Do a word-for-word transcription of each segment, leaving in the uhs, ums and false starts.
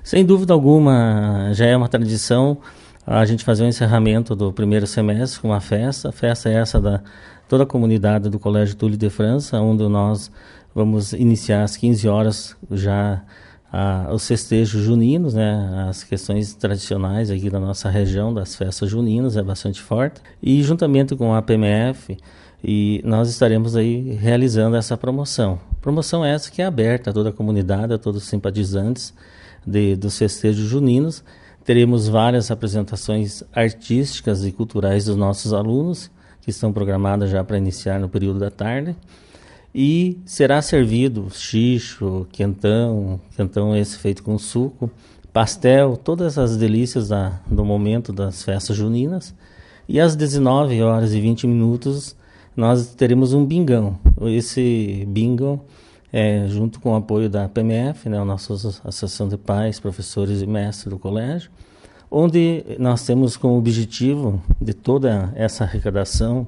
Sem dúvida alguma, já é uma tradição a gente fazer o encerramento do primeiro semestre com uma festa. A festa é essa da toda a comunidade do Colégio Túlio de França, onde nós vamos iniciar às quinze horas já a, os festejos juninos, né, as questões tradicionais aqui da nossa região, das festas juninas, é bastante forte. E juntamente com a P M F, e nós estaremos aí realizando essa promoção. Promoção essa que é aberta a toda a comunidade, a todos os simpatizantes de, dos festejos juninos. Teremos várias apresentações artísticas e culturais dos nossos alunos, que estão programadas já para iniciar no período da tarde. E será servido xixo, quentão, quentão esse feito com suco, pastel, todas as delícias da, do momento das festas juninas. E às dezenove horas e vinte minutos nós teremos um bingão. Esse bingo é junto com o apoio da P M F, né, a nossa Associação de Pais, Professores e Mestres do Colégio, onde nós temos como objetivo de toda essa arrecadação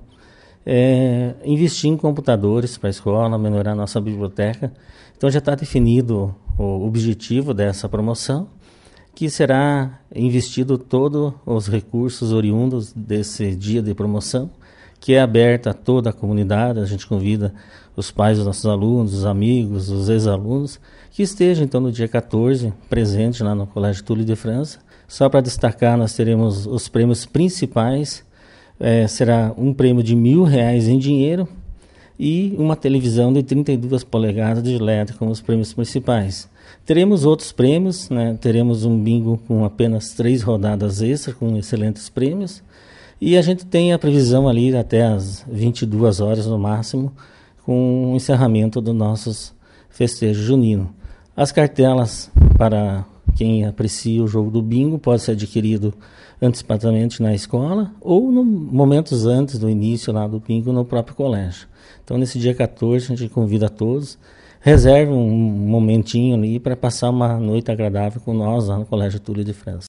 é investir em computadores para a escola, melhorar a nossa biblioteca. Então já está definido o objetivo dessa promoção, que será investido todos os recursos oriundos desse dia de promoção, que é aberta a toda a comunidade. A gente convida os pais dos nossos alunos, os amigos, os ex-alunos, que estejam então no dia quatorze presentes lá no Colégio Túlio de França. Só para destacar, nós teremos os prêmios principais. É, será um prêmio de mil reais em dinheiro e uma televisão de trinta e duas polegadas de L E D como os prêmios principais. Teremos outros prêmios, né? Teremos um bingo com apenas três rodadas extras, com excelentes prêmios. E a gente tem a previsão ali até as vinte e duas horas no máximo, com o encerramento dos nossos festejos juninos. As cartelas para quem aprecia o jogo do bingo pode ser adquirido antecipadamente na escola ou no momentos antes do início lá do bingo no próprio colégio. Então nesse dia quatorze a gente convida a todos, reserve um momentinho ali para passar uma noite agradável com nós lá no Colégio Túlio de França.